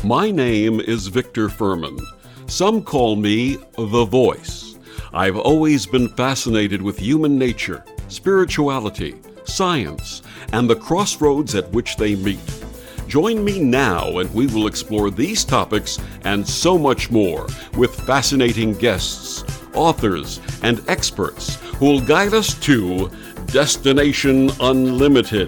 My name is Victor Furman. Some call me The Voice. I've always been fascinated with human nature, spirituality, science, and the crossroads at which they meet. Join me now and we will explore these topics and so much more with fascinating guests, authors, and experts who will guide us to Destination Unlimited.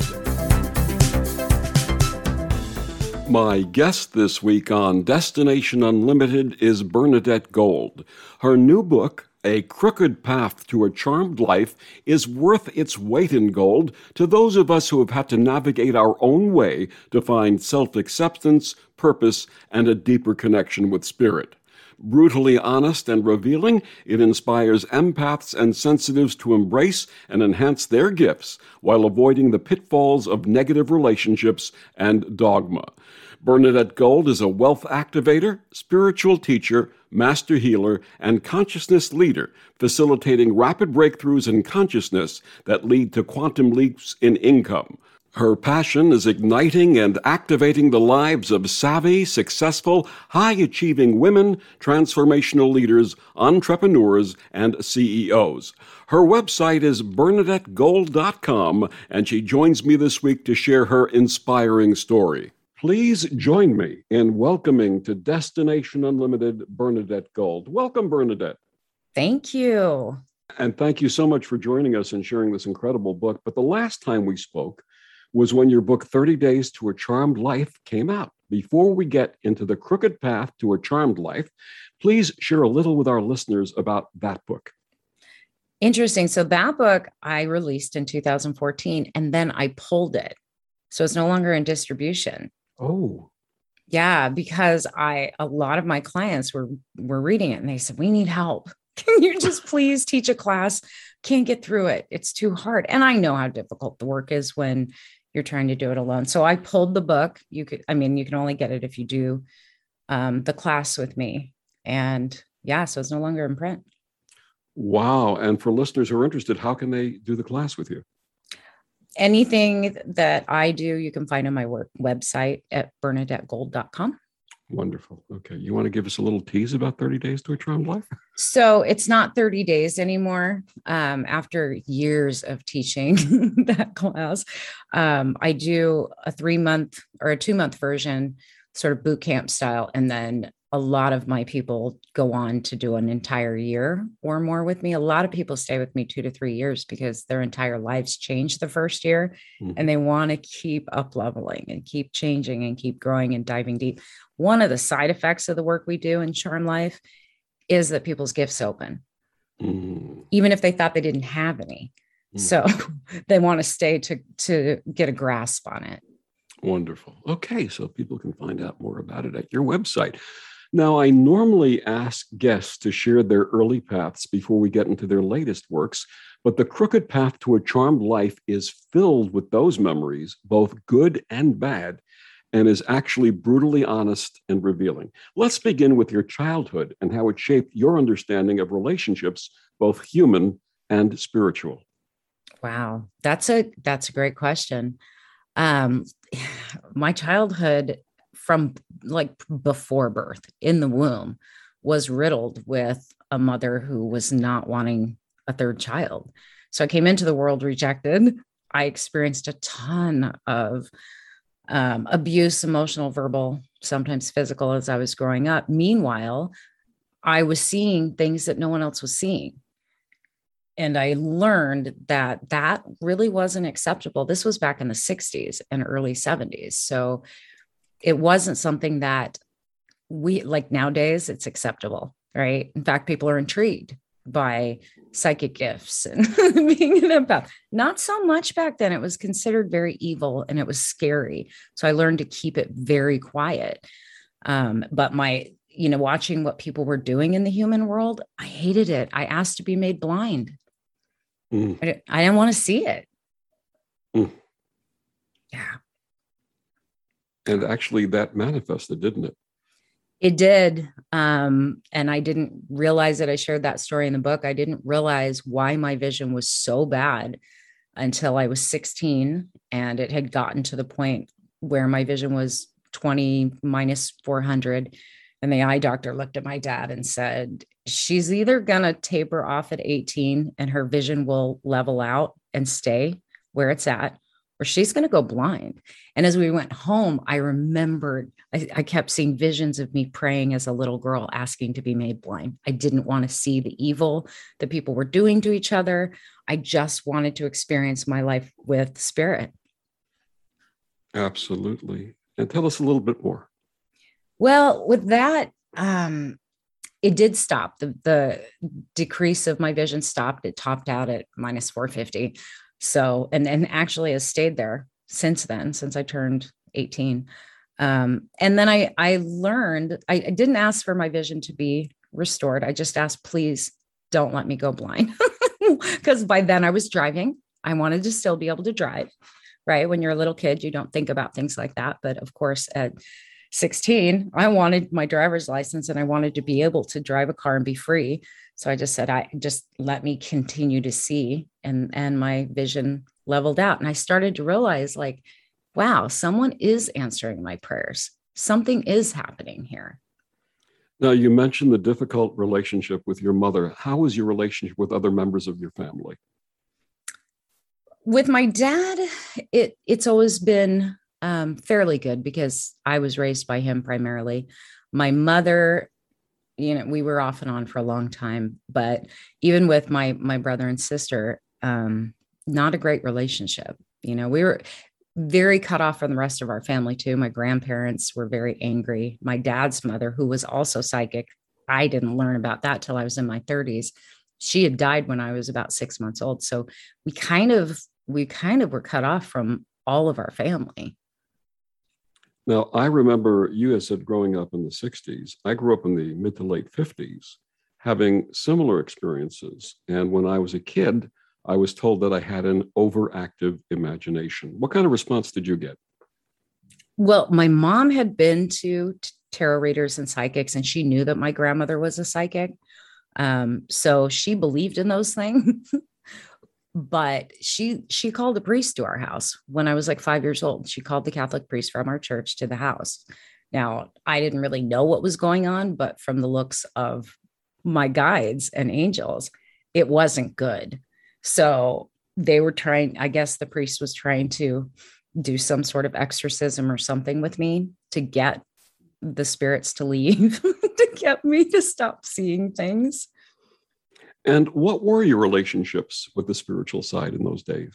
My guest this week on Destination Unlimited is Bernadette Gold. Her new book, A Crooked Path to a Charmed Life, is worth its weight in gold to those of us who have had to navigate our own way to find self-acceptance, purpose, and a deeper connection with spirit. Brutally honest and revealing, it inspires empaths and sensitives to embrace and enhance their gifts while avoiding the pitfalls of negative relationships and dogma. Bernadette Gold is a wealth activator, spiritual teacher, master healer, and consciousness leader, facilitating rapid breakthroughs in consciousness that lead to quantum leaps in income. Her passion is igniting and activating the lives of savvy, successful, high-achieving women, transformational leaders, entrepreneurs, and CEOs. Her website is BernadetteGold.com, and she joins me this week to share her inspiring story. Please join me in welcoming to Destination Unlimited, Bernadette Gold. Welcome, Bernadette. Thank you. And thank you so much for joining us and sharing this incredible book. But the last time we spoke was when your book, 30 Days to a Charmed Life, came out. Before we get into the crooked path to a charmed life, please share a little with our listeners about that book. Interesting. So that book I released in 2014, and then I pulled it. So it's no longer in distribution. Oh. Yeah, because a lot of my clients were reading it and they said, we need help. Can you just please teach a class? Can't get through it. It's too hard. And I know how difficult the work is when you're trying to do it alone. So I pulled the book. You can only get it if you do the class with me. And yeah, so it's no longer in print. Wow. And for listeners who are interested, how can they do the class with you? Anything that I do, you can find on my website at BernadetteGold.com. Wonderful. Okay. You want to give us a little tease about 30 Days to a Charmed Life? So it's not 30 days anymore. After years of teaching that class, I do a 3-month or a 2-month version, sort of boot camp style. And then a lot of my people go on to do an entire year or more with me. A lot of people stay with me 2 to 3 years because their entire lives change the first year, and they want to keep up leveling and keep changing and keep growing and diving deep. One of the side effects of the work we do in Charm Life is that people's gifts open, even if they thought they didn't have any. So they want to stay to get a grasp on it. Wonderful. Okay. So people can find out more about it at your website. Now, I normally ask guests to share their early paths before we get into their latest works, but the crooked path to a charmed life is filled with those memories, both good and bad, and is actually brutally honest and revealing. Let's begin with your childhood and how it shaped your understanding of relationships, both human and spiritual. Wow, that's a great question. My childhood, from like before birth in the womb, was riddled with a mother who was not wanting a third child. So I came into the world rejected. I experienced a ton of abuse, emotional, verbal, sometimes physical, as I was growing up. Meanwhile, I was seeing things that no one else was seeing. And I learned that really wasn't acceptable. This was back in the 60s and early 70s. So it wasn't something that we, like nowadays, it's acceptable, right? In fact, people are intrigued by psychic gifts and being an empath. Not so much back then. It was considered very evil and it was scary. So I learned to keep it very quiet. But watching what people were doing in the human world, I hated it. I asked to be made blind. I didn't want to see it. Yeah. And actually that manifested, didn't it? It did. And I didn't realize that. I shared that story in the book. I didn't realize why my vision was so bad until I was 16. And it had gotten to the point where my vision was 20 minus 400. And the eye doctor looked at my dad and said, she's either going to taper off at 18 and her vision will level out and stay where it's at, or she's going to go blind. And as we went home, I remembered, I kept seeing visions of me praying as a little girl, asking to be made blind. I didn't want to see the evil that people were doing to each other. I just wanted to experience my life with spirit. Absolutely. And tell us a little bit more. Well, with that, it did stop. The decrease of my vision stopped. It topped out at minus 450. So, and actually has stayed there since then, since I turned 18. And then I learned, I didn't ask for my vision to be restored. I just asked, please don't let me go blind. Because by then I was driving. I wanted to still be able to drive, right? When you're a little kid, you don't think about things like that. But of course, at 16, I wanted my driver's license and I wanted to be able to drive a car and be free. So I just said, I just let me continue to see, and my vision leveled out. And I started to realize, like, wow, someone is answering my prayers. Something is happening here. Now, you mentioned the difficult relationship with your mother. How was your relationship with other members of your family? With my dad, it's always been fairly good because I was raised by him primarily. My mother, we were off and on for a long time, but even with my brother and sister, not a great relationship. We were very cut off from the rest of our family too. My grandparents were very angry. My dad's mother, who was also psychic, I didn't learn about that till I was in my 30s. She had died when I was about 6 months old. So we kind of were cut off from all of our family. Now, I remember you had said growing up in the 60s. I grew up in the mid to late 50s, having similar experiences. And when I was a kid, I was told that I had an overactive imagination. What kind of response did you get? Well, my mom had been to tarot readers and psychics, and she knew that my grandmother was a psychic. So she believed in those things. But she called a priest to our house when I was like 5 years old. She called the Catholic priest from our church to the house. Now, I didn't really know what was going on, but from the looks of my guides and angels, it wasn't good. So they were trying, I guess the priest was trying to do some sort of exorcism or something with me to get the spirits to leave, to get me to stop seeing things. And what were your relationships with the spiritual side in those days?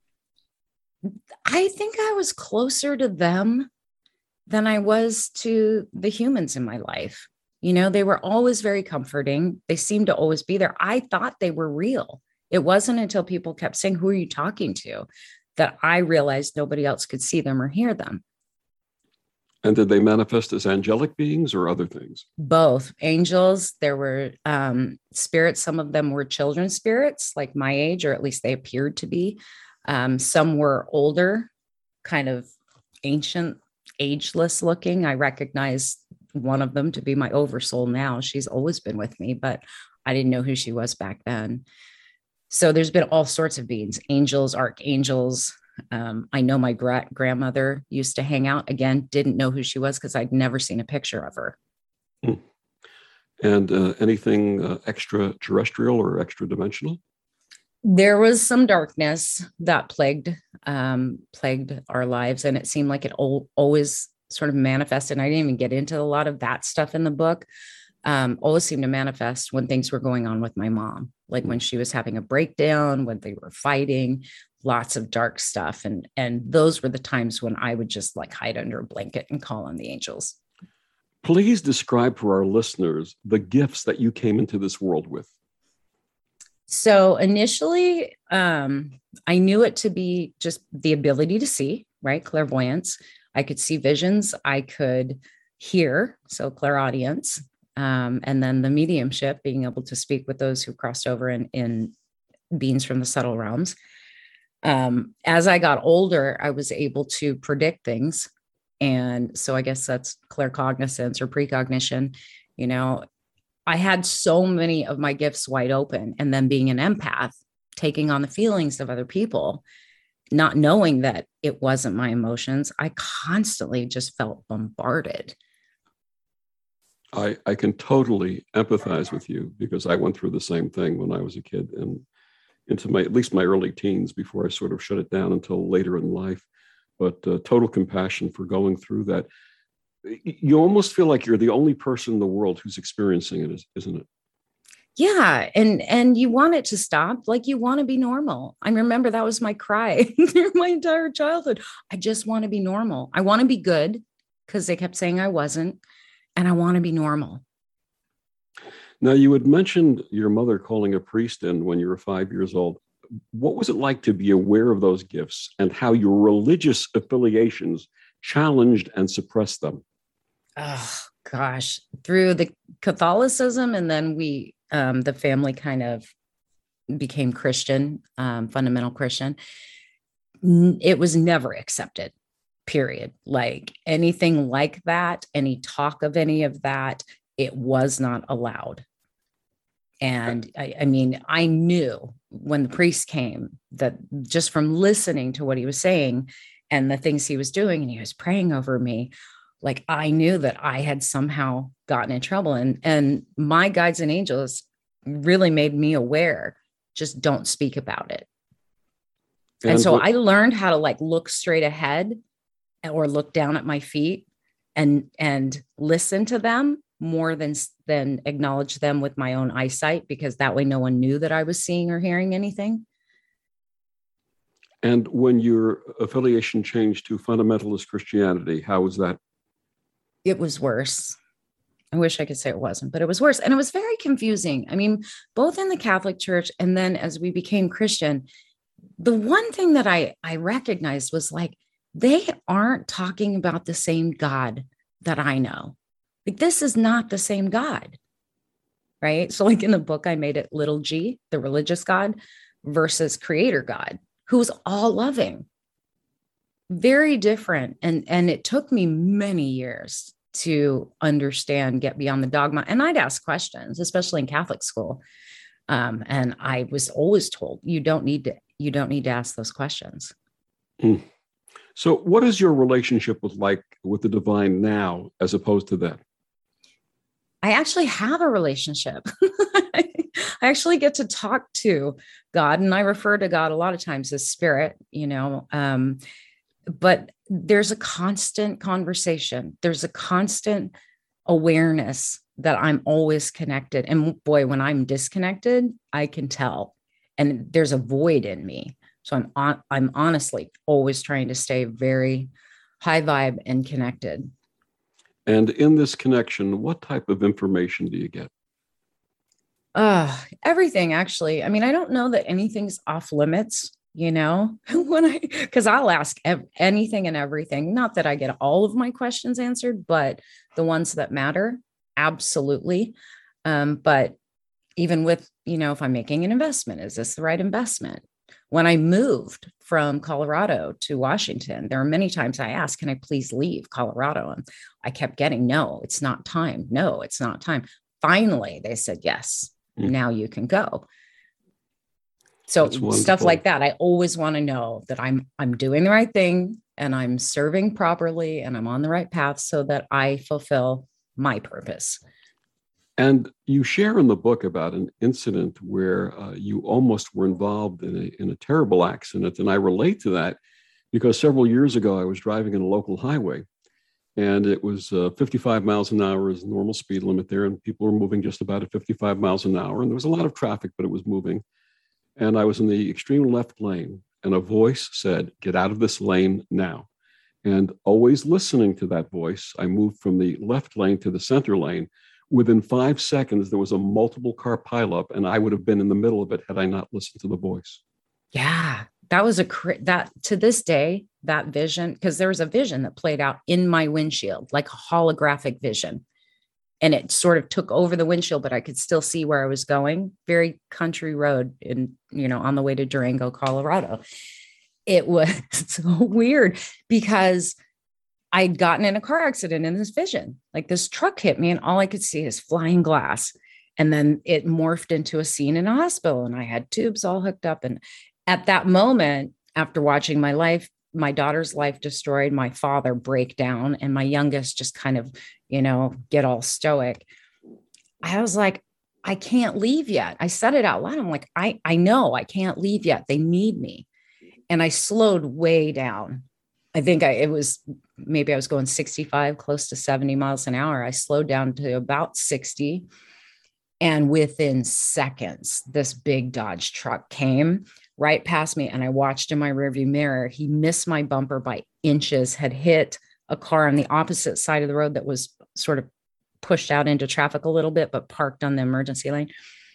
I think I was closer to them than I was to the humans in my life. They were always very comforting. They seemed to always be there. I thought they were real. It wasn't until people kept saying, who are you talking to, that I realized nobody else could see them or hear them. And did they manifest as angelic beings or other things? Both. Angels, there were spirits. Some of them were children's spirits, like my age, or at least they appeared to be. Some were older, kind of ancient, ageless looking. I recognize one of them to be my oversoul now. She's always been with me, but I didn't know who she was back then. So there's been all sorts of beings, angels, archangels. I know my grandmother used to hang out. Again, didn't know who she was because I'd never seen a picture of her. And anything extraterrestrial or extra dimensional? There was some darkness that plagued our lives, and it seemed like it always sort of manifested. And I didn't even get into a lot of that stuff in the book. Always seemed to manifest when things were going on with my mom, like when she was having a breakdown, when they were fighting, lots of dark stuff. And those were the times when I would just like hide under a blanket and call on the angels. Please describe for our listeners the gifts that you came into this world with. So initially, I knew it to be just the ability to see, right? Clairvoyance. I could see visions. I could hear, so clairaudience. And then the mediumship, being able to speak with those who crossed over in beings from the subtle realms. As I got older, I was able to predict things. And so I guess that's claircognizance or precognition. I had so many of my gifts wide open, and then being an empath, taking on the feelings of other people, not knowing that it wasn't my emotions, I constantly just felt bombarded. I can totally empathize with you because I went through the same thing when I was a kid and into my, at least my early teens, before I sort of shut it down until later in life. But total compassion for going through that. You almost feel like you're the only person in the world who's experiencing it, isn't it? Yeah. And you want it to stop. Like, you want to be normal. I remember that was my cry through my entire childhood. I just want to be normal. I want to be good, because they kept saying I wasn't, and I want to be normal. Now, you had mentioned your mother calling a priest in when you were 5 years old. What was it like to be aware of those gifts and how your religious affiliations challenged and suppressed them? Oh gosh, through the Catholicism, and then the family kind of became Christian, fundamental Christian. It was never accepted, period. Like, anything like that, any talk of any of that, it was not allowed. And I mean, I knew when the priest came that, just from listening to what he was saying and the things he was doing, and he was praying over me, like, I knew that I had somehow gotten in trouble. And my guides and angels really made me aware, just don't speak about it. And so I learned how to, like, look straight ahead or look down at my feet and listen to them more than acknowledge them with my own eyesight, because that way no one knew that I was seeing or hearing anything. And when your affiliation changed to fundamentalist Christianity, how was that? It was worse. I wish I could say it wasn't, but it was worse. And it was very confusing. I mean, both in the Catholic Church and then as we became Christian, the one thing that I recognized was, like, they aren't talking about the same God that I know. Like, this is not the same God, right? So, like, in the book, I made it little g, the religious God, versus creator God, who's all loving. Very different. And it took me many years to understand, get beyond the dogma. And I'd ask questions, especially in Catholic school. And I was always told, you don't need to ask those questions. Mm. So what is your relationship with the divine now as opposed to then? I actually have a relationship. I actually get to talk to God, and I refer to God a lot of times as spirit, but there's a constant conversation. There's a constant awareness that I'm always connected. And boy, when I'm disconnected, I can tell. And there's a void in me. So I'm honestly always trying to stay very high vibe and connected. And in this connection, what type of information do you get? Everything, actually. I mean, I don't know that anything's off limits, because I'll ask anything and everything. Not that I get all of my questions answered, but the ones that matter, absolutely. But even with, if I'm making an investment, is this the right investment? When I moved from Colorado to Washington, there are many times I asked, can I please leave Colorado? And I kept getting, no, it's not time. No, it's not time. Finally, they said, yes, now you can go. So stuff like that. I always want to know that I'm doing the right thing and I'm serving properly and I'm on the right path so that I fulfill my purpose. And you share in the book about an incident where you almost were involved in a terrible accident. And I relate to that because several years ago, I was driving in a local highway and it was 55 miles an hour is the normal speed limit there. And people were moving just about at 55 miles an hour. And there was a lot of traffic, but it was moving. And I was in the extreme left lane and a voice said, get out of this lane now. And always listening to that voice, I moved from the left lane to the center lane. Within 5 seconds, there was a multiple car pileup, and I would have been in the middle of it had I not listened to the voice. Yeah, that was that to this day, that vision, because there was a vision that played out in my windshield, like a holographic vision. And it sort of took over the windshield, but I could still see where I was going. Very country road on the way to Durango, Colorado. It was so weird because I'd gotten in a car accident in this vision. Like, this truck hit me and all I could see is flying glass. And then it morphed into a scene in a hospital and I had tubes all hooked up. And at that moment, After watching my daughter's life destroyed, my father break down, and my youngest just kind of, get all stoic, I was like, I can't leave yet. I said it out loud. I'm like, I know I can't leave yet. They need me. And I slowed way down. I think maybe I was going 65, close to 70 miles an hour. I slowed down to about 60. And within seconds, this big Dodge truck came right past me. And I watched in my rearview mirror. He missed my bumper by inches, had hit a car on the opposite side of the road that was sort of pushed out into traffic a little bit, but parked on the emergency lane.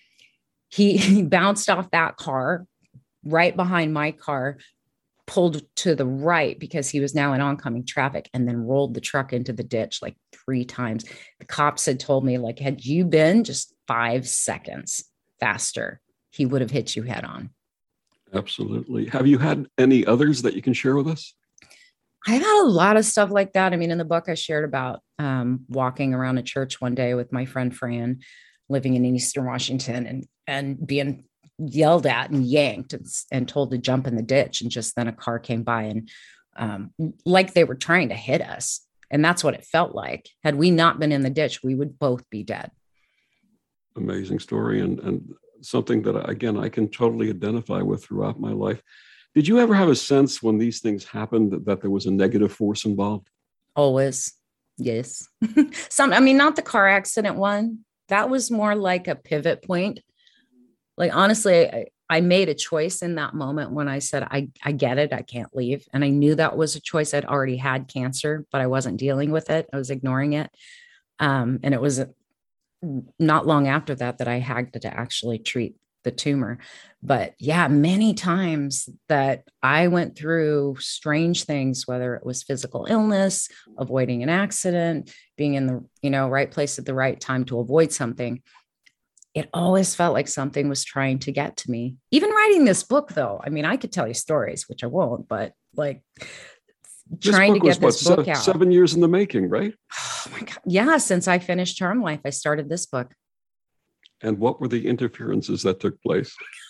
He bounced off that car right behind my car, pulled to the right because he was now in oncoming traffic, and then rolled the truck into the ditch like 3 times. The cops had told me, like, had you been just 5 seconds faster, he would have hit you head on. Absolutely. Have you had any others that you can share with us? I've had a lot of stuff like that. I mean, in the book, I shared about walking around a church one day with my friend Fran, living in Eastern Washington, and being yelled at and yanked and told to jump in the ditch. And just then a car came by and like they were trying to hit us. And that's what it felt like. Had we not been in the ditch, we would both be dead. Amazing story, and something that, again, I can totally identify with throughout my life. Did you ever have a sense when these things happened that there was a negative force involved? Always. Yes. Not the car accident one. That was more like a pivot point. Like, honestly, I made a choice in that moment when I said, I get it. I can't leave. And I knew that was a choice. I'd already had cancer, but I wasn't dealing with it. I was ignoring it. And it was not long after that I had to actually treat the tumor. But yeah, many times that I went through strange things, whether it was physical illness, avoiding an accident, being in the right place at the right time to avoid something. It always felt like something was trying to get to me. Even writing this book, though, I mean, I could tell you stories, which I won't, but like trying to get this book out. 7 years in the making, right? Oh my God. Yeah. Since I finished Charm Life, I started this book. And what were the interferences that took place?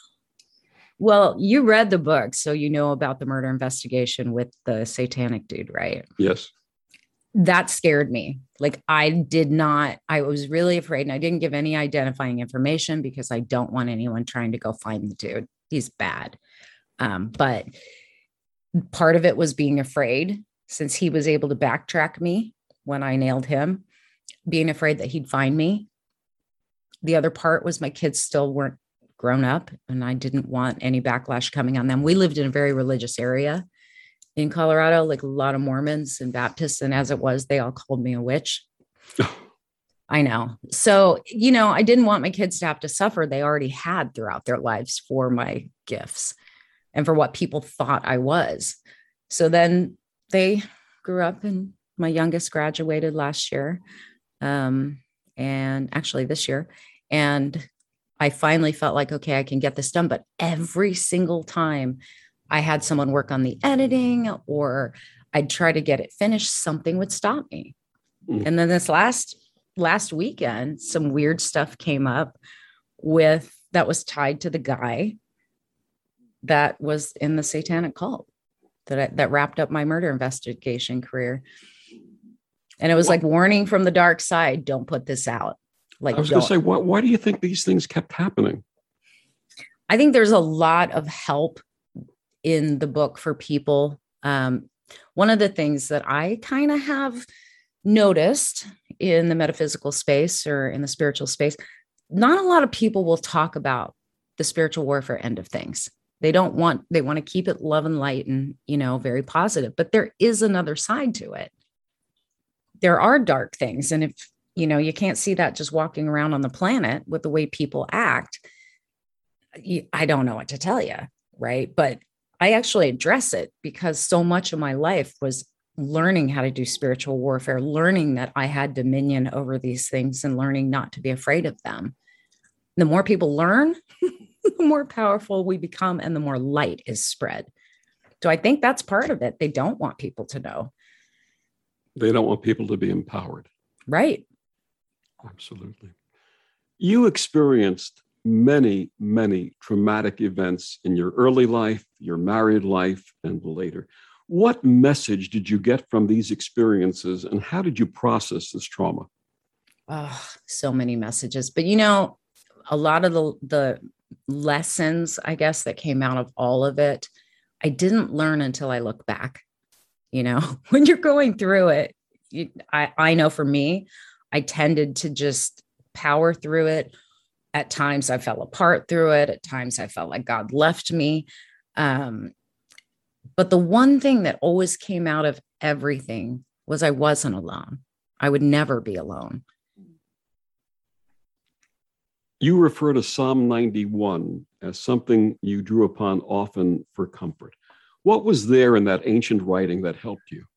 Well, you read the book, so you know about the murder investigation with the satanic dude, right? Yes. That scared me. Like, I was really afraid, and I didn't give any identifying information because I don't want anyone trying to go find the dude. He's bad. But part of it was being afraid, since he was able to backtrack me when I nailed him, being afraid that he'd find me. The other part was my kids still weren't grown up, and I didn't want any backlash coming on them. We lived in a very religious area in Colorado, like a lot of Mormons and Baptists. And as it was, they all called me a witch. I know. So, I didn't want my kids to have to suffer. They already had throughout their lives for my gifts and for what people thought I was. So then they grew up, and my youngest graduated last year. And actually this year. And I finally felt like, okay, I can get this done. But every single time I had someone work on the editing, or I'd try to get it finished, something would stop me. And then this last weekend, some weird stuff came up that was tied to the guy that was in the satanic cult that wrapped up my murder investigation career. And it was like, warning from the dark side, don't put this out. Like, I was going to say, why do you think these things kept happening? I think there's a lot of help in the book for people. One of the things that I kind of have noticed in the metaphysical space or in the spiritual space, not a lot of people will talk about the spiritual warfare end of things. They want to keep it love and light and, very positive, but there is another side to it. There are dark things. And if, you can't see that just walking around on the planet with the way people act, I don't know what to tell you. Right. But I actually address it because so much of my life was learning how to do spiritual warfare, learning that I had dominion over these things and learning not to be afraid of them. The more people learn, the more powerful we become and the more light is spread. So I think that's part of it. They don't want people to know. They don't want people to be empowered. Right. Absolutely. You experienced many, many traumatic events in your early life, your married life, and later. What message did you get from these experiences, and how did you process this trauma? Oh, so many messages. But a lot of the lessons, I guess, that came out of all of it, I didn't learn until I look back. When you're going through it, I know for me, I tended to just power through it. At times I fell apart through it. At times I felt like God left me. But the one thing that always came out of everything was I wasn't alone. I would never be alone. You refer to Psalm 91 as something you drew upon often for comfort. What was there in that ancient writing that helped you?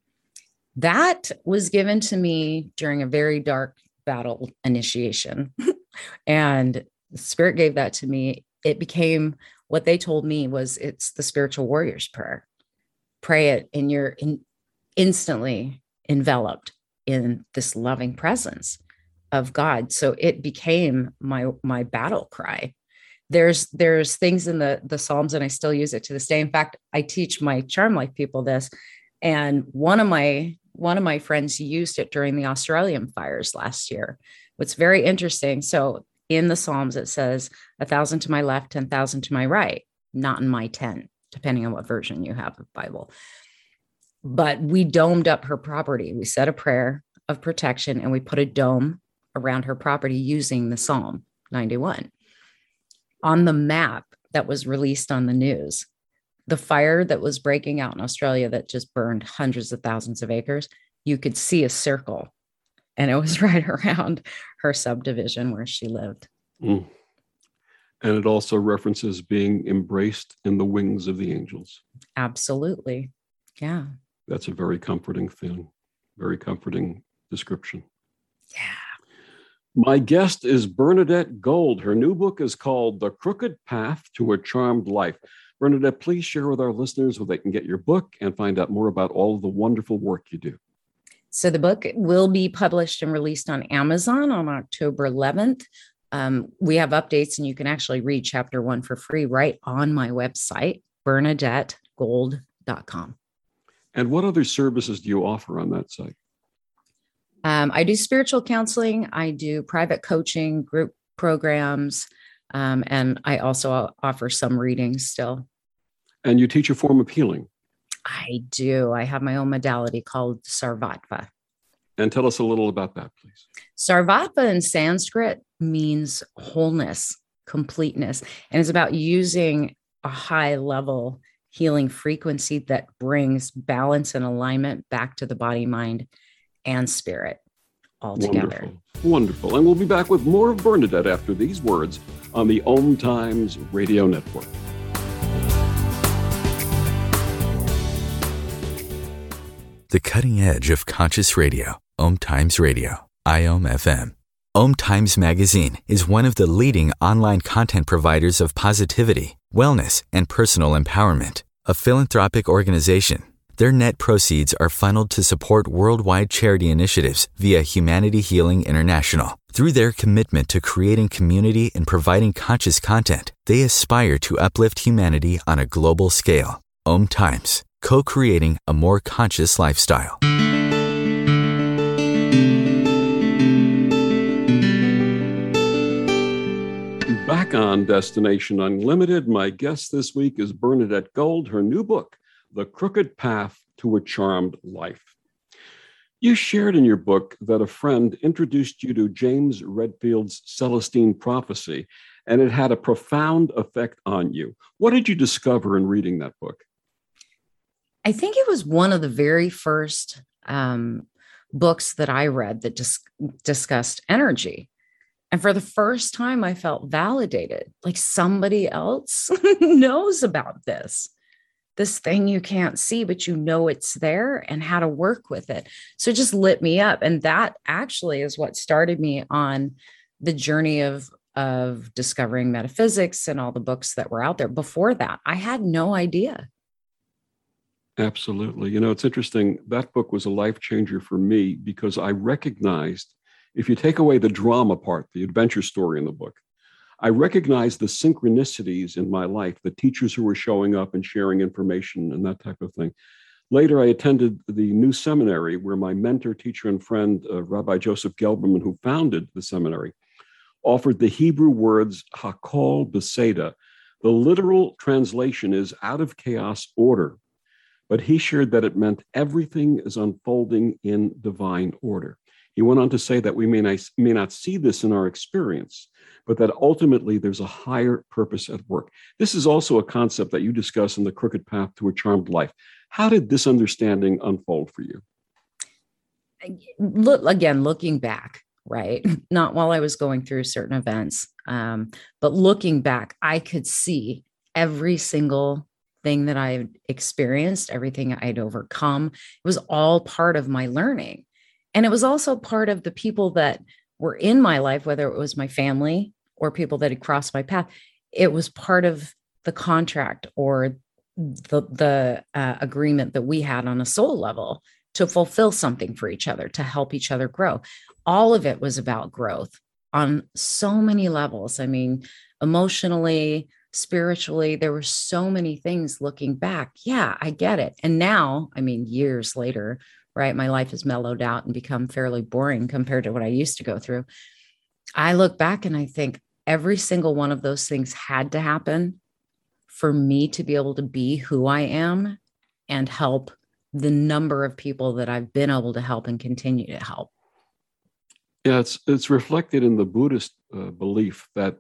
That was given to me during a very dark battle initiation. And the Spirit gave that to me. It became what they told me was it's the spiritual warrior's prayer. Pray it and you're instantly enveloped in this loving presence of God. So it became my battle cry. There's things in the Psalms, and I still use it to this day. In fact, I teach my Charm Life people this, and one of my friends used it during the Australian fires last year. What's very interesting. So in the Psalms, it says 1,000 to my left, 10,000 to my right, not in my tent, depending on what version you have of Bible. But we domed up her property. We said a prayer of protection and we put a dome around her property using the Psalm 91. On the map that was released on the news, the fire that was breaking out in Australia that just burned hundreds of thousands of acres, you could see a circle, and it was right around her subdivision where she lived. Mm. And it also references being embraced in the wings of the angels. Absolutely. Yeah. That's a very comforting thing, very comforting description. Yeah. My guest is Bernadette Gold. Her new book is called The Crooked Path to a Charmed Life. Bernadette, please share with our listeners where they can get your book and find out more about all of the wonderful work you do. So the book will be published and released on Amazon on October 11th. We have updates, and you can actually read chapter 1 for free right on my website, bernadettegold.com. And what other services do you offer on that site? I do spiritual counseling. I do private coaching, group programs, and I also offer some readings still. And you teach a form of healing? I do. I have my own modality called Sarvatva. And tell us a little about that, please. Sarvatva in Sanskrit means wholeness, completeness, and it's about using a high level healing frequency that brings balance and alignment back to the body, mind, and spirit all together. Wonderful. And we'll be back with more of Bernadette after these words on the Om Times Radio Network. The cutting edge of conscious radio, Om Times Radio, IOM FM. Om Times Magazine is one of the leading online content providers of positivity, wellness, and personal empowerment. A philanthropic organization, their net proceeds are funneled to support worldwide charity initiatives via Humanity Healing International. Through their commitment to creating community and providing conscious content, they aspire to uplift humanity on a global scale. Om Times, co-creating a more conscious lifestyle. Back on Destination Unlimited, my guest this week is Bernadette Gold. Her new book, The Crooked Path to a Charmed Life. You shared in your book that a friend introduced you to James Redfield's Celestine Prophecy, and it had a profound effect on you. What did you discover in reading that book? I think it was one of the very first books that I read that discussed energy. And for the first time, I felt validated, like somebody else knows about this thing you can't see, but you know it's there and how to work with it. So it just lit me up. And that actually is what started me on the journey of discovering metaphysics and all the books that were out there. Before that, I had no idea. Absolutely. You know, it's interesting. That book was a life changer for me because I recognized if you take away the drama part, the adventure story in the book, I recognized the synchronicities in my life, the teachers who were showing up and sharing information and that type of thing. Later, I attended the new seminary where my mentor, teacher, and friend, Rabbi Joseph Gelberman, who founded the seminary, offered the Hebrew words Hakol Beseda. The literal translation is out of chaos, order. But he shared that it meant everything is unfolding in divine order. He went on to say that we may not see this in our experience, but that ultimately there's a higher purpose at work. This is also a concept that you discuss in The Crooked Path to a Charmed Life. How did this understanding unfold for you? Looking back, right? Not while I was going through certain events, but looking back, I could see every single thing that I experienced, everything I'd overcome. It was all part of my learning. And it was also part of the people that were in my life, whether it was my family or people that had crossed my path. It was part of the contract or the agreement that we had on a soul level to fulfill something for each other, to help each other grow. All of it was about growth on so many levels. I mean, emotionally, spiritually, there were so many things looking back. Yeah, I get it. And now, I mean, years later, right, my life has mellowed out and become fairly boring compared to what I used to go through. I look back and I think every single one of those things had to happen for me to be able to be who I am and help the number of people that I've been able to help and continue to help. Yeah, it's reflected in the Buddhist belief that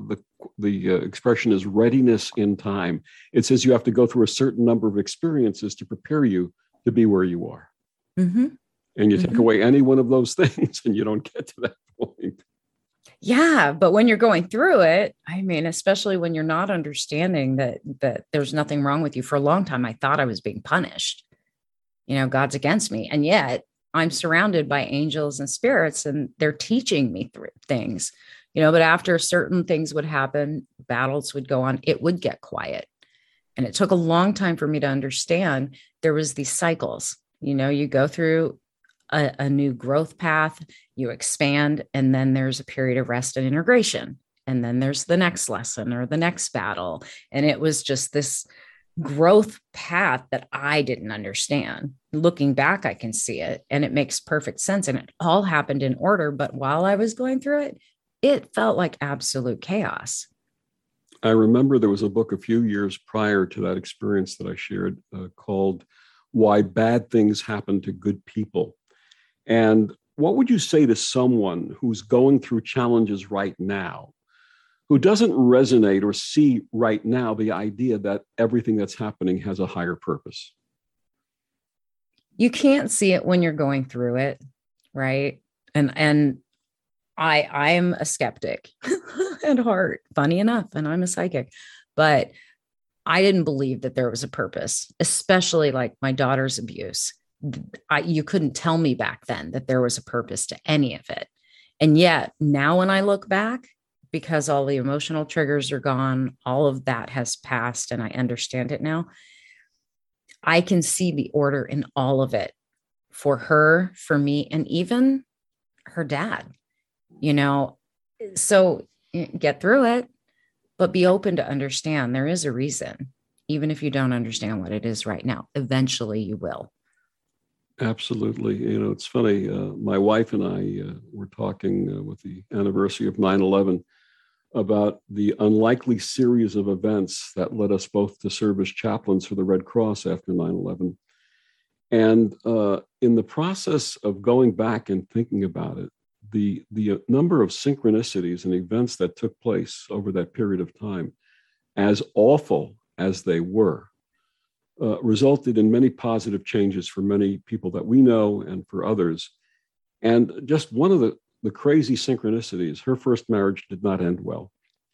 the expression is readiness in time. It says you have to go through a certain number of experiences to prepare you to be where you are. Mm-hmm. And you take away any one of those things and you don't get to that point. Yeah, but when you're going through it, I mean, especially when you're not understanding that there's nothing wrong with you. For a long time, I thought I was being punished. You know, God's against me. And yet I'm surrounded by angels and spirits and they're teaching me things, you know, but after certain things would happen, battles would go on, it would get quiet. And it took a long time for me to understand there was these cycles. You know, you go through a new growth path, you expand, and then there's a period of rest and integration. And then there's the next lesson or the next battle. And it was just this growth path that I didn't understand. Looking back, I can see it and it makes perfect sense. And it all happened in order. But while I was going through it, it felt like absolute chaos. I remember there was a book a few years prior to that experience that I shared called Why Bad Things Happen to Good People. And what would you say to someone who's going through challenges right now, who doesn't resonate or see right now the idea that everything that's happening has a higher purpose? You can't see it when you're going through it, right? And I'm a skeptic at heart, funny enough, and I'm a psychic, but I didn't believe that there was a purpose, especially like my daughter's abuse. You couldn't tell me back then that there was a purpose to any of it. And yet now when I look back, because all the emotional triggers are gone, all of that has passed and I understand it now, I can see the order in all of it for her, for me, and even her dad, you know, so get through it, but be open to understand there is a reason, even if you don't understand what it is right now, eventually you will. Absolutely. You know, it's funny. My wife and I were talking with the anniversary of 9/11 about the unlikely series of events that led us both to serve as chaplains for the Red Cross after 9/11. And in the process of going back and thinking about it, the number of synchronicities and events that took place over that period of time, as awful as they were, resulted in many positive changes for many people that we know and for others. And just one of the crazy synchronicities, her first marriage did not end well.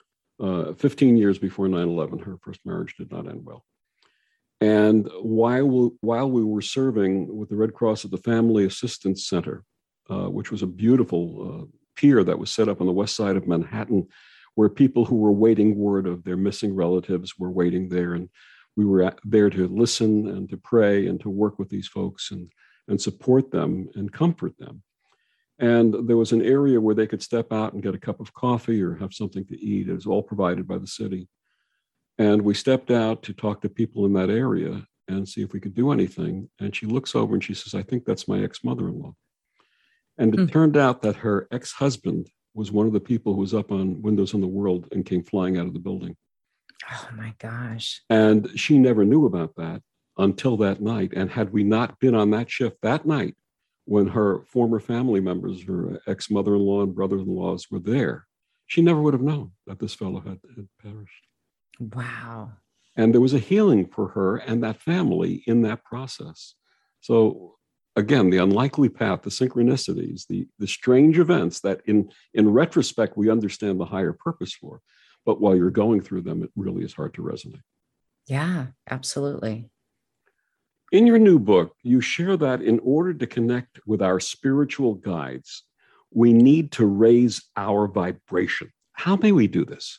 15 years before 9/11, her first marriage did not end well. And while we were serving with the Red Cross at the Family Assistance Center, which was a beautiful pier that was set up on the west side of Manhattan, where people who were waiting word of their missing relatives were waiting there. And we were there to listen and to pray and to work with these folks and support them and comfort them. And there was an area where they could step out and get a cup of coffee or have something to eat. It was all provided by the city. And we stepped out to talk to people in that area and see if we could do anything. And she looks over and she says, I think that's my ex-mother-in-law. And it turned out that her ex-husband was one of the people who was up on Windows on the World and came flying out of the building. Oh my gosh. And she never knew about that until that night. And had we not been on that shift that night, when her former family members, her ex-mother-in-law and brother-in-laws were there, she never would have known that this fellow had perished. Wow. And there was a healing for her and that family in that process. So again, the unlikely path, the synchronicities, the strange events that in retrospect, we understand the higher purpose for. But while you're going through them, it really is hard to resonate. Yeah, absolutely. In your new book, you share that in order to connect with our spiritual guides, we need to raise our vibration. How may we do this?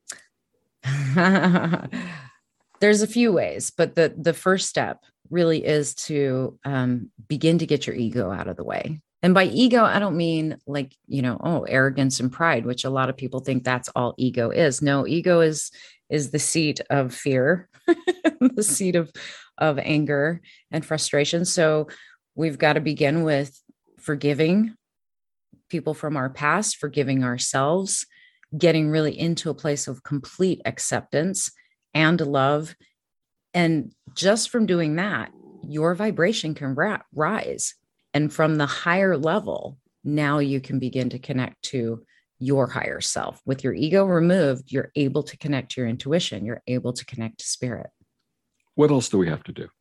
There's a few ways, but the first step really is to begin to get your ego out of the way. And by ego, I don't mean like, arrogance and pride, which a lot of people think that's all ego is. No, ego is the seat of fear, the seat of anger and frustration. So we've got to begin with forgiving people from our past, forgiving ourselves, getting really into a place of complete acceptance and love. And just from doing that, your vibration can rise. And from the higher level, now you can begin to connect to your higher self. With your ego removed, you're able to connect to your intuition. You're able to connect to spirit. What else do we have to do?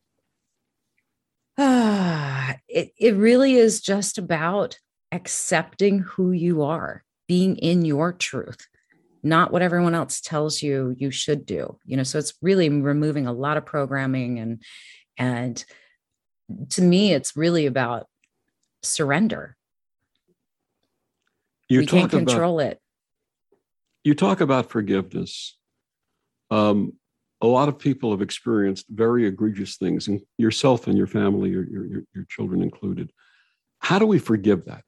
It really is just about accepting who you are, being in your truth, not what everyone else tells you you should do. So it's really removing a lot of programming, and to me, it's really about surrender. We can't control it. You talk about forgiveness. A lot of people have experienced very egregious things, and yourself and your family, your children included. How do we forgive that?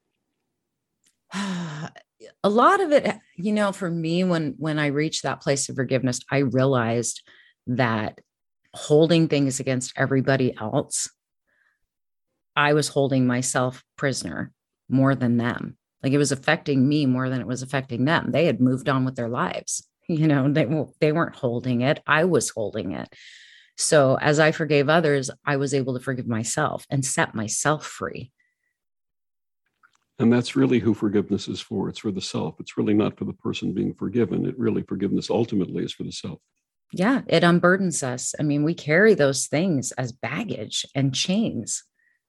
A lot of it, for me, when I reached that place of forgiveness, I realized that holding things against everybody else, I was holding myself prisoner more than them. Like it was affecting me more than it was affecting them. They had moved on with their lives. They weren't holding it. I was holding it. So as I forgave others, I was able to forgive myself and set myself free. And that's really who forgiveness is for. It's for the self. It's really not for the person being forgiven. Forgiveness ultimately is for the self. Yeah, it unburdens us. I mean, we carry those things as baggage and chains.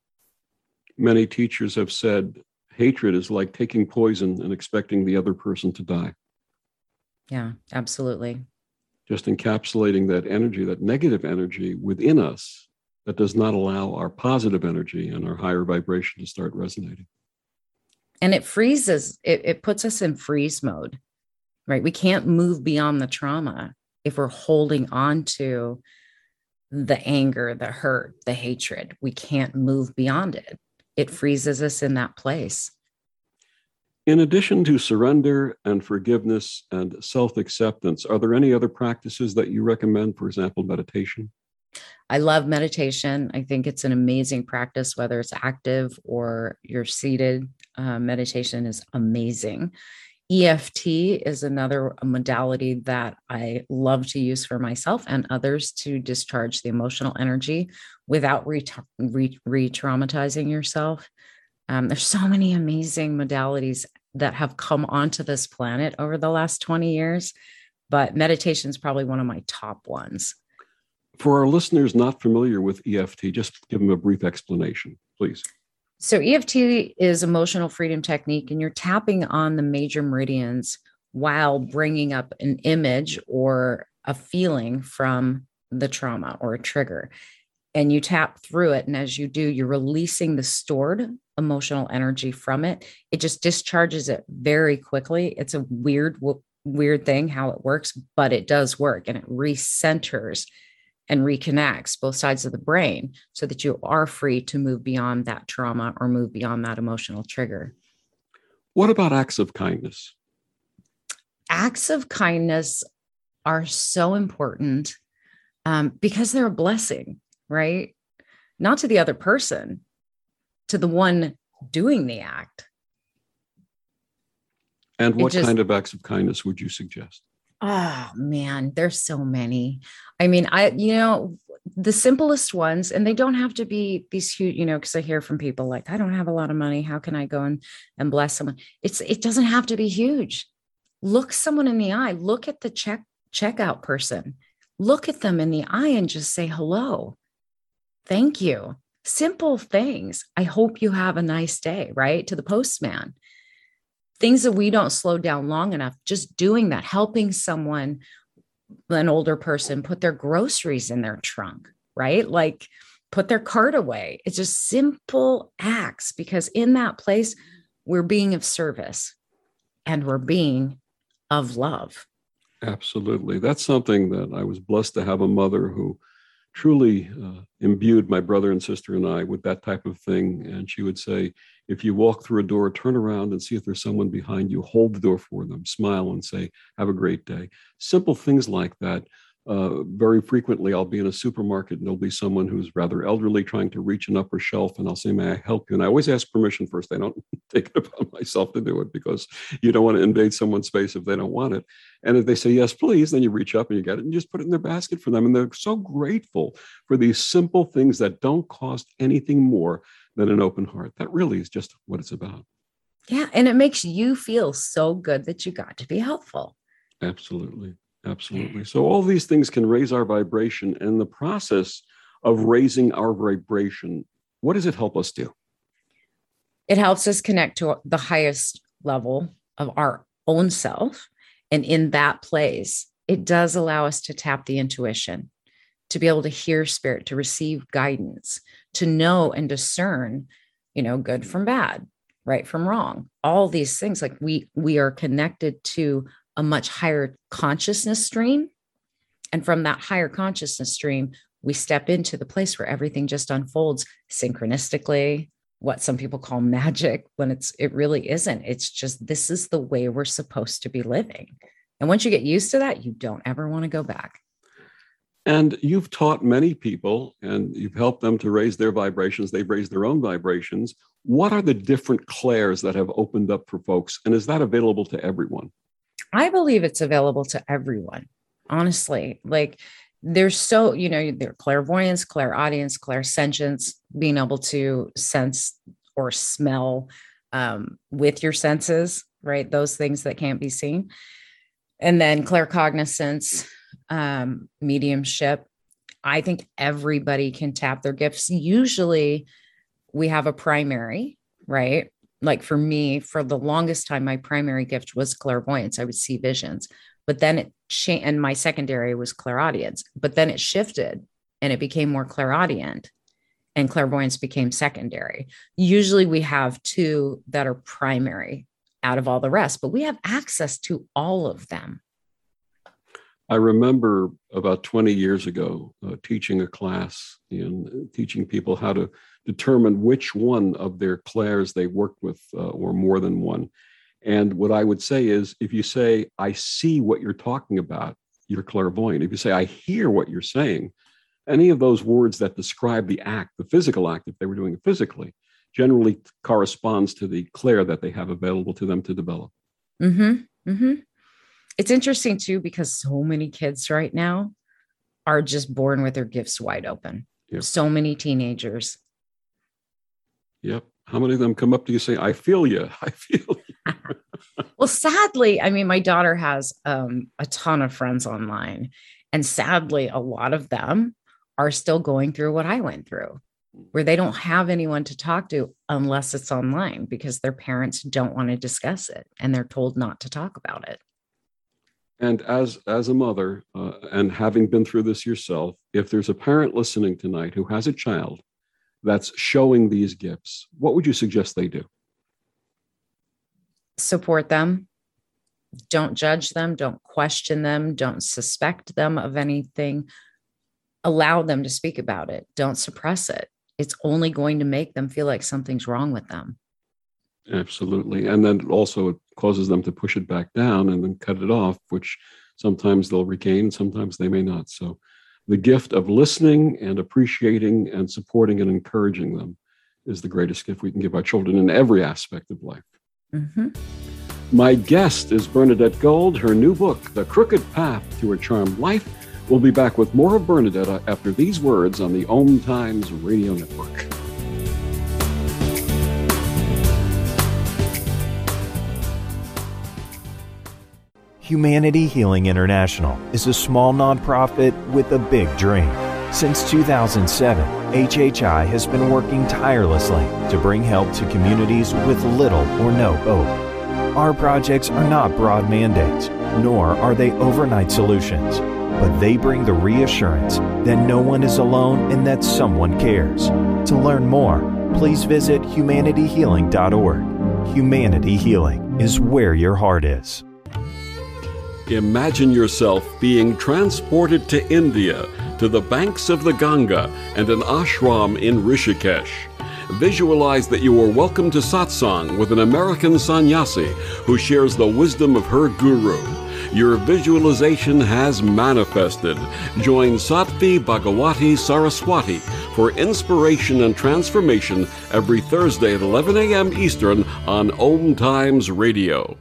Many teachers have said hatred is like taking poison and expecting the other person to die. Yeah, absolutely. Just encapsulating that energy, that negative energy within us that does not allow our positive energy and our higher vibration to start resonating. And it freezes, it puts us in freeze mode, right? We can't move beyond the trauma if we're holding on to the anger, the hurt, the hatred. We can't move beyond it. It freezes us in that place. In addition to surrender and forgiveness and self-acceptance, are there any other practices that you recommend, for example, meditation? I love meditation. I think it's an amazing practice, whether it's active or you're seated. Meditation is amazing. EFT is another modality that I love to use for myself and others to discharge the emotional energy without re-traumatizing yourself. There's so many amazing modalities that have come onto this planet over the last 20 years, but meditation is probably one of my top ones. For our listeners not familiar with EFT, just give them a brief explanation, please. So EFT is emotional freedom technique, and you're tapping on the major meridians while bringing up an image or a feeling from the trauma or a trigger. And you tap through it. And as you do, you're releasing the stored emotional energy from it. It just discharges it very quickly. It's a weird thing how it works, but it does work, and it recenters and reconnects both sides of the brain so that you are free to move beyond that trauma or move beyond that emotional trigger. What about acts of kindness? Acts of kindness are so important because they're a blessing, right? Not to the other person, to the one doing the act. And what kind of acts of kindness would you suggest? Oh man, there's so many. I mean, the simplest ones, and they don't have to be these huge, because I hear from people like, I don't have a lot of money. How can I go and bless someone? It doesn't have to be huge. Look someone in the eye, look at the checkout person, look at them in the eye and just say, hello, thank you. Simple things. I hope you have a nice day, right? To the postman. Things that we don't slow down long enough, just doing that, helping someone, an older person, put their groceries in their trunk, right? Like put their cart away. It's just simple acts, because in that place, we're being of service and we're being of love. Absolutely. That's something that I was blessed to have a mother who truly imbued my brother and sister and I with that type of thing. And she would say, if you walk through a door, turn around and see if there's someone behind you, hold the door for them, smile and say, have a great day. Simple things like that. Very frequently, I'll be in a supermarket and there'll be someone who's rather elderly trying to reach an upper shelf, and I'll say, may I help you? And I always ask permission first. I don't take it upon myself to do it, because you don't want to invade someone's space if they don't want it. And if they say, yes, please, then you reach up and you get it and just put it in their basket for them. And they're so grateful for these simple things that don't cost anything more than an open heart. That really is just what it's about. Yeah. And it makes you feel so good that you got to be helpful. Absolutely. Absolutely. So all these things can raise our vibration. And the process of raising our vibration, what does it help us do? It helps us connect to the highest level of our own self. And in that place, it does allow us to tap the intuition, to be able to hear spirit, to receive guidance, to know and discern, good from bad, right from wrong. All these things, like we are connected to a much higher consciousness stream. And from that higher consciousness stream, we step into the place where everything just unfolds synchronistically, what some people call magic, when it really isn't. It's just, this is the way we're supposed to be living. And once you get used to that, you don't ever want to go back. And you've taught many people and you've helped them to raise their vibrations. They've raised their own vibrations. What are the different clairs that have opened up for folks? And is that available to everyone? I believe it's available to everyone, honestly. Like there's there clairvoyance, clairaudience, clairsentience, being able to sense or smell with your senses, right? Those things that can't be seen. And then claircognizance, mediumship. I think everybody can tap their gifts. Usually we have a primary, right? Like for me, for the longest time, my primary gift was clairvoyance. I would see visions, but then it changed, and my secondary was clairaudience, but then it shifted and it became more clairaudient, and clairvoyance became secondary. Usually we have two that are primary out of all the rest, but we have access to all of them. I remember about 20 years ago teaching a class and teaching people how to determine which one of their clairs they worked with, or more than one. And what I would say is, if you say, I see what you're talking about, you're clairvoyant. If you say, I hear what you're saying, any of those words that describe the act, the physical act, if they were doing it physically, generally corresponds to the clair that they have available to them to develop. Mm-hmm. Mm-hmm. It's interesting too, because so many kids right now are just born with their gifts wide open. Yep. So many teenagers. Yep. How many of them come up to you and say, I feel you. I feel you. Well, sadly, I mean, my daughter has a ton of friends online, and sadly, a lot of them are still going through what I went through, where they don't have anyone to talk to unless it's online, because their parents don't want to discuss it and they're told not to talk about it. And as a mother, and having been through this yourself, if there's a parent listening tonight who has a child that's showing these gifts, what would you suggest they do? Support them. Don't judge them. Don't question them. Don't suspect them of anything. Allow them to speak about it. Don't suppress it. It's only going to make them feel like something's wrong with them. Absolutely. And then also it causes them to push it back down and then cut it off, which sometimes they'll regain, sometimes they may not. So the gift of listening and appreciating and supporting and encouraging them is the greatest gift we can give our children in every aspect of life. Mm-hmm. My guest is Bernadette Gold. Her new book, The Crooked Path to a Charmed Life. We'll be back with more of Bernadette after these words on the Om Times Radio Network. Humanity Healing International is a small nonprofit with a big dream. Since 2007, HHI has been working tirelessly to bring help to communities with little or no hope. Our projects are not broad mandates, nor are they overnight solutions, but they bring the reassurance that no one is alone and that someone cares. To learn more, please visit humanityhealing.org. Humanity Healing is where your heart is. Imagine yourself being transported to India, to the banks of the Ganga and an ashram in Rishikesh. Visualize that you are welcome to satsang with an American sannyasi who shares the wisdom of her guru. Your visualization has manifested. Join Sattvi Bhagawati Saraswati for inspiration and transformation every Thursday at 11 a.m. Eastern on Om Times Radio.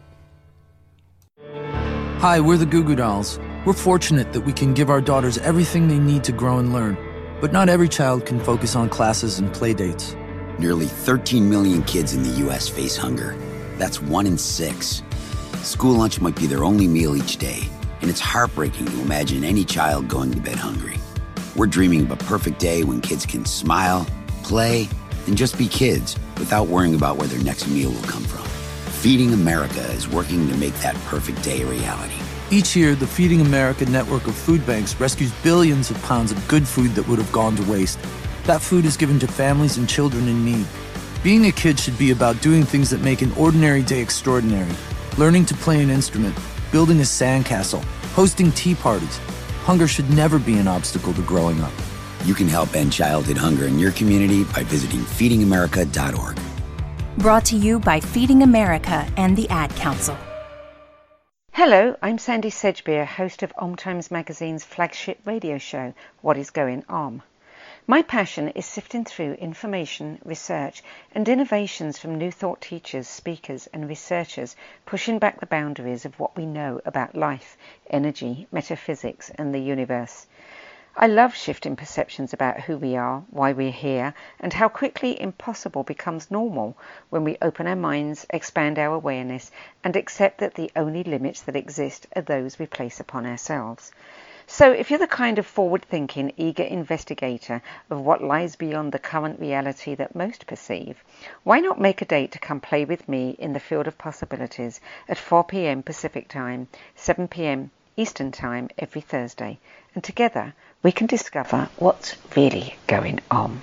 Hi, we're the Goo Goo Dolls. We're fortunate that we can give our daughters everything they need to grow and learn. But not every child can focus on classes and play dates. Nearly 13 million kids in the U.S. face hunger. That's 1 in 6. School lunch might be their only meal each day, and it's heartbreaking to imagine any child going to bed hungry. We're dreaming of a perfect day when kids can smile, play, and just be kids without worrying about where their next meal will come from. Feeding America is working to make that perfect day a reality. Each year, the Feeding America network of food banks rescues billions of pounds of good food that would have gone to waste. That food is given to families and children in need. Being a kid should be about doing things that make an ordinary day extraordinary. Learning to play an instrument, building a sandcastle, hosting tea parties. Hunger should never be an obstacle to growing up. You can help end childhood hunger in your community by visiting feedingamerica.org. Brought to you by Feeding America and the Ad Council. Hello, I'm Sandy Sedgbeer, host of Om Times Magazine's flagship radio show, What is Going Om. My passion is sifting through information, research, and innovations from New Thought teachers, speakers, and researchers pushing back the boundaries of what we know about life, energy, metaphysics, and the universe. I love shifting perceptions about who we are, why we're here, and how quickly impossible becomes normal when we open our minds, expand our awareness, and accept that the only limits that exist are those we place upon ourselves. So if you're the kind of forward-thinking, eager investigator of what lies beyond the current reality that most perceive, why not make a date to come play with me in the field of possibilities at 4 p.m. Pacific Time, 7 p.m. Eastern Time every Thursday, and together we can discover what's really going on.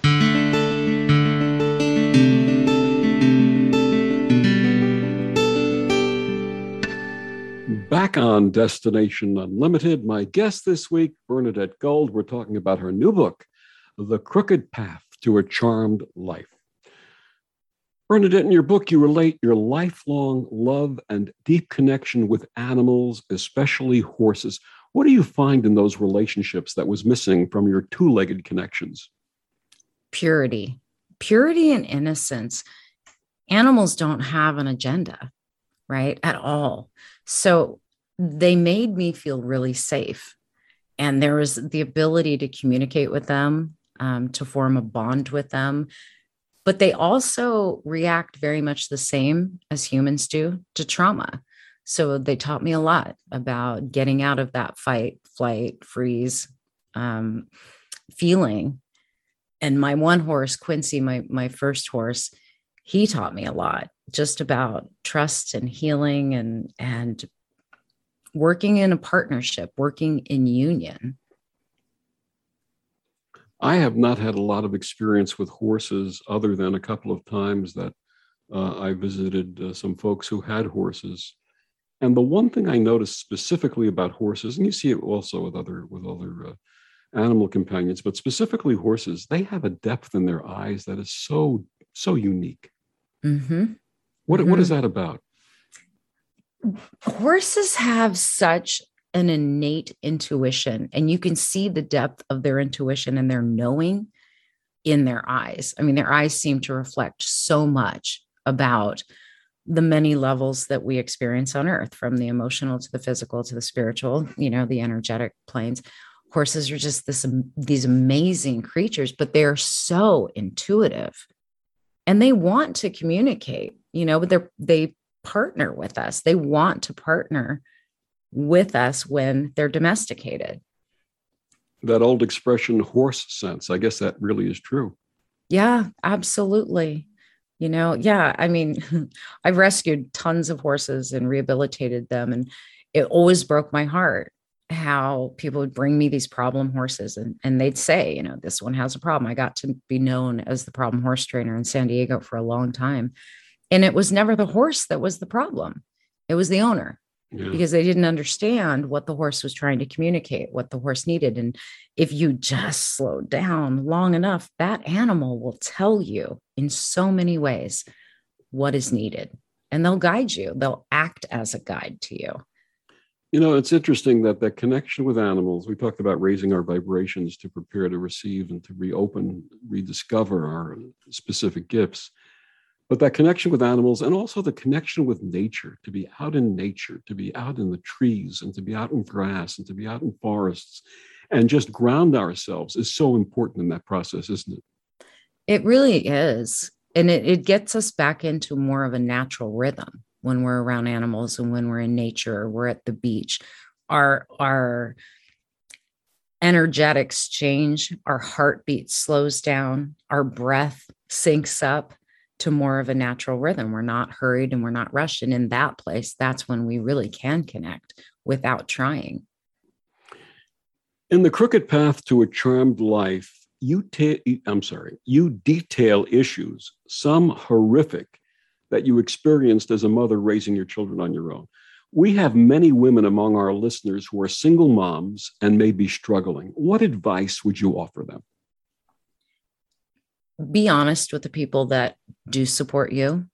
Back on Destination Unlimited, my guest this week, Bernadette Gold. We're talking about her new book, The Crooked Path to a Charmed Life. Bernadette, in your book, you relate your lifelong love and deep connection with animals, especially horses. What do you find in those relationships that was missing from your two-legged connections? Purity and innocence. Animals don't have an agenda, right? At all. So they made me feel really safe. And there was the ability to communicate with them, to form a bond with them. But they also react very much the same as humans do to trauma. So they taught me a lot about getting out of that fight, flight, freeze feeling. And my one horse, Quincy, my first horse, he taught me a lot just about trust and healing and working in a partnership, working in union. I have not had a lot of experience with horses other than a couple of times that I visited some folks who had horses. And the one thing I noticed specifically about horses, and you see it also with other animal companions, but specifically horses, they have a depth in their eyes that is so unique. Mm-hmm. What is that about? Horses have such an innate intuition, and you can see the depth of their intuition and their knowing in their eyes. I mean, their eyes seem to reflect so much about the many levels that we experience on earth, from the emotional to the physical to the spiritual, the energetic planes. Horses are just these amazing creatures, but they're so intuitive and they want to communicate, but they partner with us. They want to partner with us when they're domesticated. That old expression, horse sense, I guess that really is true. Yeah, absolutely. I mean, I've rescued tons of horses and rehabilitated them. And it always broke my heart how people would bring me these problem horses and they'd say, this one has a problem. I got to be known as the problem horse trainer in San Diego for a long time. And it was never the horse that was the problem. It was the owner. Yeah. Because they didn't understand what the horse was trying to communicate, what the horse needed. And if you just slow down long enough, that animal will tell you in so many ways what is needed, and they'll guide you. They'll act as a guide to you. It's interesting that connection with animals, we talked about raising our vibrations to prepare to receive and to reopen, rediscover our specific gifts. But that connection with animals, and also the connection with nature, to be out in nature, to be out in the trees and to be out in grass and to be out in forests and just ground ourselves, is so important in that process, isn't it? It really is. And it gets us back into more of a natural rhythm when we're around animals and when we're in nature, or we're at the beach. Our energetics change, our heartbeat slows down, our breath syncs up to more of a natural rhythm. We're not hurried and we're not rushed. And in that place, that's when we really can connect without trying. In The Crooked Path to a Charmed Life, you detail issues, some horrific, that you experienced as a mother raising your children on your own. We have many women among our listeners who are single moms and may be struggling. What advice would you offer them? Be honest with the people that do support you.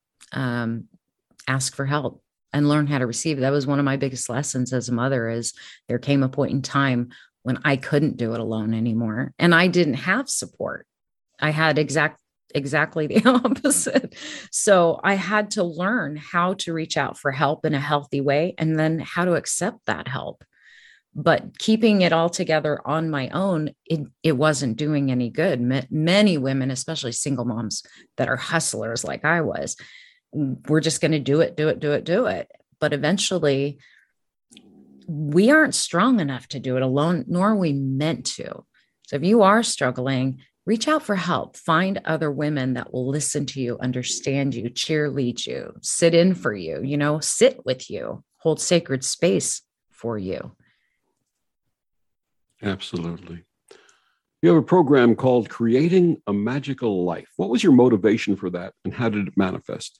Ask for help and learn how to receive. That was one of my biggest lessons as a mother, is there came a point in time when I couldn't do it alone anymore. And I didn't have support. I had exactly the opposite. So I had to learn how to reach out for help in a healthy way, and then how to accept that help. But keeping it all together on my own, it wasn't doing any good. Many women, especially single moms that are hustlers like I was, we're just going to do it. But eventually, we aren't strong enough to do it alone, nor are we meant to. So if you are struggling, reach out for help. Find other women that will listen to you, understand you, cheerlead you, sit in for you, sit with you, hold sacred space for you. Absolutely. You have a program called Creating a Magical Life. What was your motivation for that, and how did it manifest?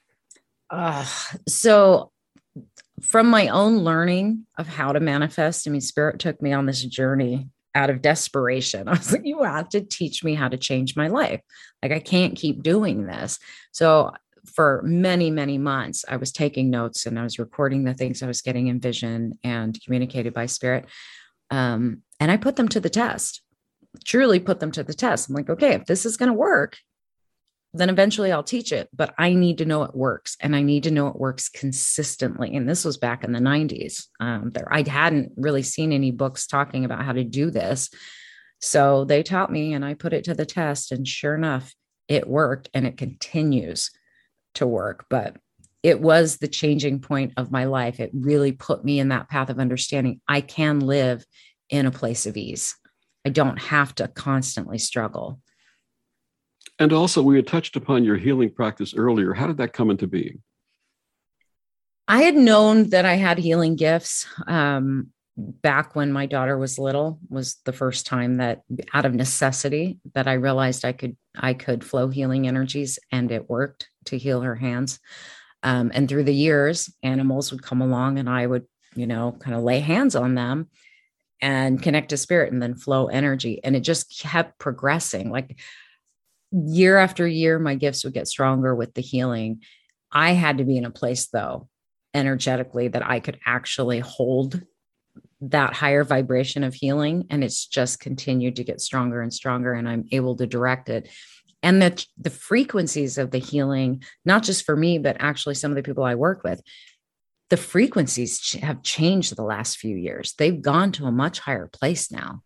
So from my own learning of how to manifest, Spirit took me on this journey out of desperation. I was like, you have to teach me how to change my life. Like, I can't keep doing this. So for many, many months, I was taking notes and I was recording the things I was getting in vision and communicated by Spirit. And I put them to the test, truly put them to the test. I'm like, okay, if this is going to work, then eventually I'll teach it, but I need to know it works, and I need to know it works consistently. And this was back in the 90s. I hadn't really seen any books talking about how to do this. So they taught me and I put it to the test, and sure enough, it worked, and it continues to work. But it was the changing point of my life. It really put me in that path of understanding I can live in a place of ease. I don't have to constantly struggle. And also, we had touched upon your healing practice earlier. How did that come into being? I had known that I had healing gifts back when my daughter was little. Was the first time that, out of necessity, that I realized I could flow healing energies, and it worked to heal her hands. And through the years, animals would come along, and I would, kind of lay hands on them and connect to spirit, and then flow energy. And it just kept progressing. Like, year after year, my gifts would get stronger with the healing. I had to be in a place, though, energetically, that I could actually hold that higher vibration of healing. And it's just continued to get stronger and stronger, and I'm able to direct it. And that the frequencies of the healing, not just for me, but actually some of the people I work with, the frequencies have changed the last few years. They've gone to a much higher place now.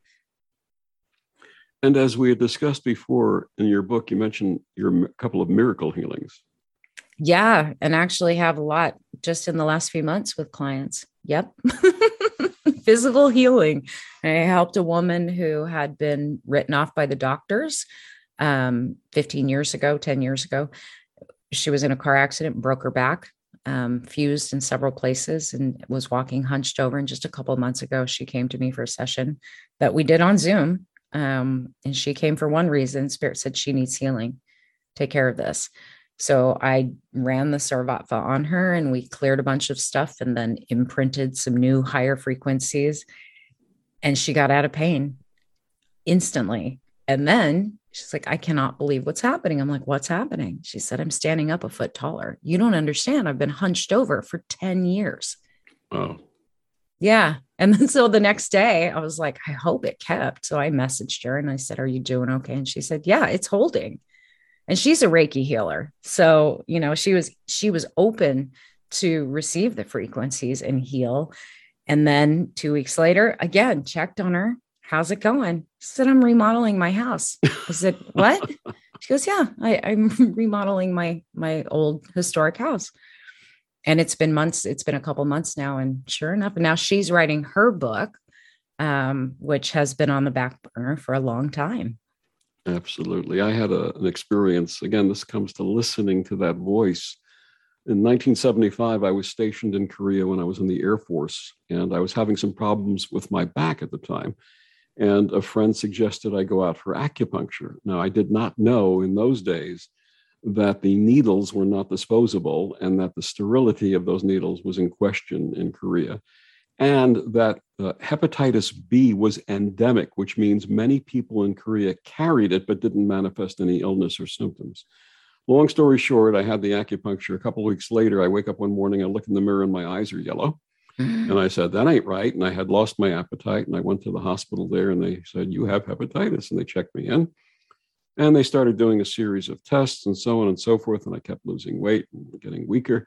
And as we had discussed before in your book, you mentioned your couple of miracle healings. Yeah. And actually have a lot just in the last few months with clients. Yep. Physical healing. I helped a woman who had been written off by the doctors 15 years ago, 10 years ago. She was in a car accident, broke her back, fused in several places, and was walking hunched over. And just a couple of months ago, she came to me for a session that we did on Zoom. And she came for one reason. Spirit said she needs healing. Take care of this. So I ran the Sarvatva on her, and we cleared a bunch of stuff and then imprinted some new higher frequencies. And she got out of pain instantly. And then she's like, I cannot believe what's happening. I'm like, what's happening? She said, I'm standing up a foot taller. You don't understand. I've been hunched over for 10 years. Oh. Yeah. And then so the next day I was like, I hope it kept. So I messaged her and I said, are you doing okay? And she said, yeah, it's holding. And she's a Reiki healer. So, you know, she was open to receive the frequencies and heal. And then 2 weeks later, again, checked on her. How's it going? She said, I'm remodeling my house. I said, what? She goes, yeah, I'm remodeling my old historic house. And it's been months. It's been a couple months now. And sure enough, now she's writing her book, which has been on the back burner for a long time. Absolutely. I had an experience. Again, this comes to listening to that voice. In 1975, I was stationed in Korea when I was in the Air Force, and I was having some problems with my back at the time. And a friend suggested I go out for acupuncture. Now, I did not know in those days that the needles were not disposable and that the sterility of those needles was in question in Korea, and that hepatitis B was endemic, which means many people in Korea carried it but didn't manifest any illness or symptoms. Long story short, I had the acupuncture. A couple of weeks later, I wake up one morning, I look in the mirror and my eyes are yellow. And I said, that ain't right. And I had lost my appetite. And I went to the hospital there and they said, you have hepatitis. And they checked me in. And they started doing a series of tests and so on and so forth. And I kept losing weight and getting weaker.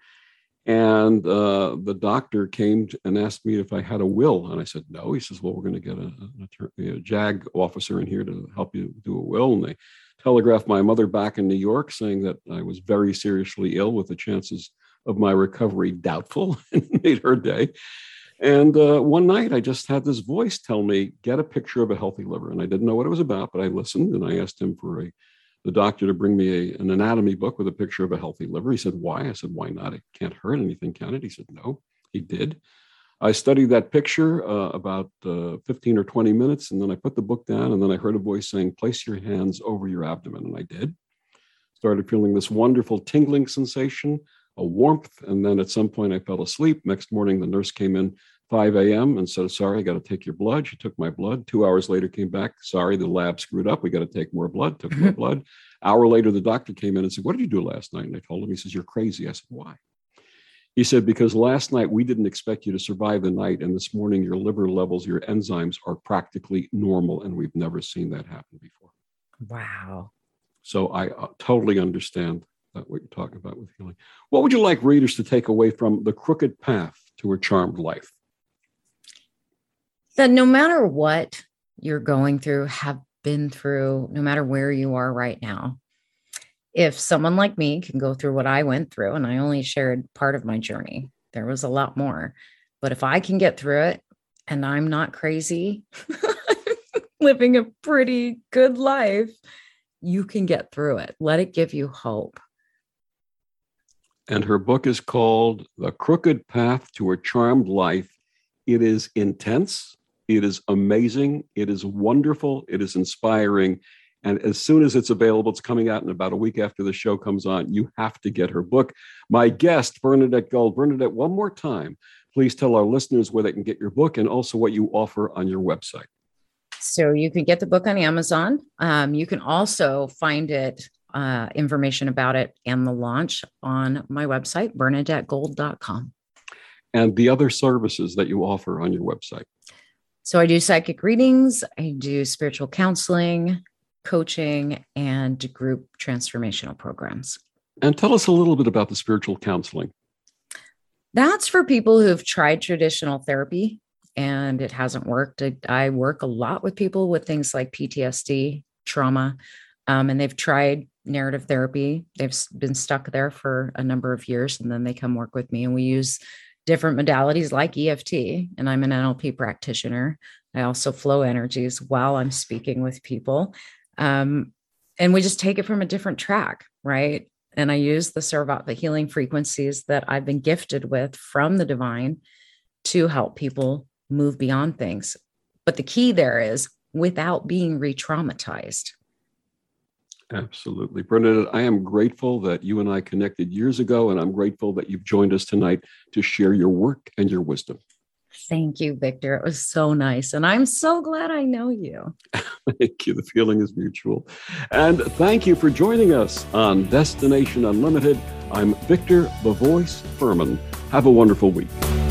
And the doctor came and asked me if I had a will. And I said, no. He says, well, we're going to get a JAG officer in here to help you do a will. And they telegraphed my mother back in New York saying that I was very seriously ill with the chances of my recovery doubtful, and made her day. And one night I just had this voice tell me, get a picture of a healthy liver. And I didn't know what it was about, but I listened and I asked him for the doctor to bring me an anatomy book with a picture of a healthy liver. He said, why? I said, why not? It can't hurt anything, can it? He said, no. He did. I studied that picture about 15 or 20 minutes, and then I put the book down, and then I heard a voice saying, place your hands over your abdomen. And I did. Started feeling this wonderful tingling sensation, a warmth, and then at some point I fell asleep. Next morning, the nurse came in 5 a.m. and said, sorry, I got to take your blood. She took my blood. 2 hours later, came back. Sorry, the lab screwed up. We got to take more blood. Took more blood. Hour later, the doctor came in and said, what did you do last night? And I told him. He says, you're crazy. I said, why? He said, because last night we didn't expect you to survive the night. And this morning, your liver levels, your enzymes are practically normal. And we've never seen that happen before. Wow. So I totally understand what you're talking about with healing. What would you like readers to take away from The Crooked Path to a Charmed Life? That no matter what you're going through, have been through, no matter where you are right now, if someone like me can go through what I went through, and I only shared part of my journey, there was a lot more, but if I can get through it and I'm not crazy, living a pretty good life, you can get through it. Let it give you hope. And her book is called The Crooked Path to a Charmed Life. It is intense. It is amazing. It is wonderful. It is inspiring. And as soon as it's available, it's coming out in about a week after the show comes on, you have to get her book. My guest, Bernadette Gold. Bernadette, one more time, please tell our listeners where they can get your book and also what you offer on your website. So you can get the book on Amazon. You can also find it information about it and the launch on my website, bernadettegold.com. And the other services that you offer on your website. So I do psychic readings, I do spiritual counseling, coaching, and group transformational programs. And tell us a little bit about the spiritual counseling. That's for people who've tried traditional therapy and it hasn't worked. I work a lot with people with things like PTSD, trauma, and they've tried narrative therapy. They've been stuck there for a number of years, and then they come work with me, and we use different modalities like EFT, and I'm an NLP practitioner. I also flow energies while I'm speaking with people. And we just take it from a different track, right? And I use the healing frequencies that I've been gifted with from the divine to help people move beyond things. But the key there is without being re-traumatized. Absolutely. Bernadette, I am grateful that you and I connected years ago, and I'm grateful that you've joined us tonight to share your work and your wisdom. Thank you, Victor. It was so nice. And I'm so glad I know you. Thank you. The feeling is mutual. And thank you for joining us on Destination Unlimited. I'm Victor, the Voice Furman. Have a wonderful week.